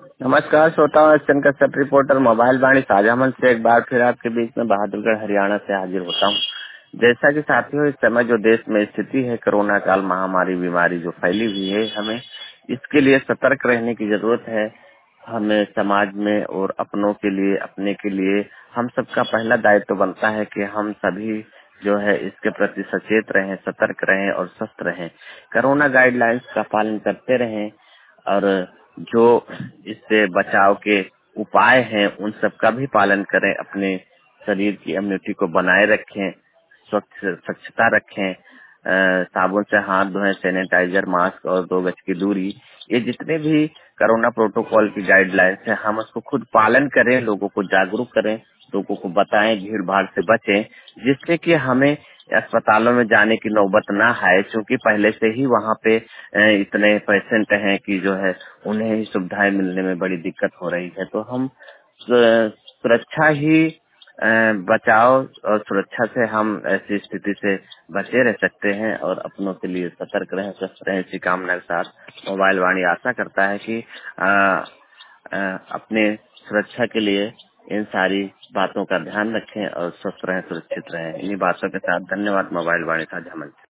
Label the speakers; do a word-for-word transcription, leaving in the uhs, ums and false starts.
Speaker 1: नमस्कार, श्रोता हूँ चंद कश्यप रिपोर्टर मोबाइल वाणी साझा मंच से एक बार फिर आपके बीच में बहादुरगढ़ हरियाणा से हाजिर होता हूँ। जैसा कि साथियों, इस समय जो देश में स्थिति है, कोरोना काल महामारी बीमारी जो फैली हुई है, हमें इसके लिए सतर्क रहने की जरूरत है। हमें समाज में और अपनों के लिए, अपने के लिए हम सबका पहला दायित्व तो बनता है कि हम सभी जो है इसके प्रति सचेत रहें, सतर्क रहें और स्वस्थ रहें। कोरोना गाइडलाइंस का पालन करते रहें और जो इससे बचाव के उपाय हैं उन सब का भी पालन करें। अपने शरीर की इम्यूनिटी को बनाए रखें, स्वच्छ स्वच्छता रखें, अ, साबुन से हाथ धोएं, सैनिटाइजर, मास्क और दो गज की दूरी, ये जितने भी कोरोना प्रोटोकॉल की गाइडलाइंस है हम उसको खुद पालन करें, लोगों को जागरूक करें, लोगों को बताएं, भीड़ भाड़ से बचें, जिससे कि हमें अस्पतालों में जाने की नौबत ना आए, क्योंकि पहले से ही वहाँ पे अ, इतने पेशेंट हैं कि जो है उन्हें ही सुविधाएं मिलने में बड़ी दिक्कत हो रही है। तो हम सु- सुरक्षा ही अ, बचाव और सुरक्षा से हम ऐसी स्थिति से बचे रह सकते हैं और अपनों के लिए सतर्क रहें, स्वस्थ रहें। इसी कामना के साथ मोबाइल वाणी आशा करता है कि अ, अ, अपने सुरक्षा के लिए इन सारी बातों का ध्यान रखें और स्वस्थ रहें, सुरक्षित रहें। इन्हीं बातों के साथ धन्यवाद। मोबाइल वाणी साझा मंच।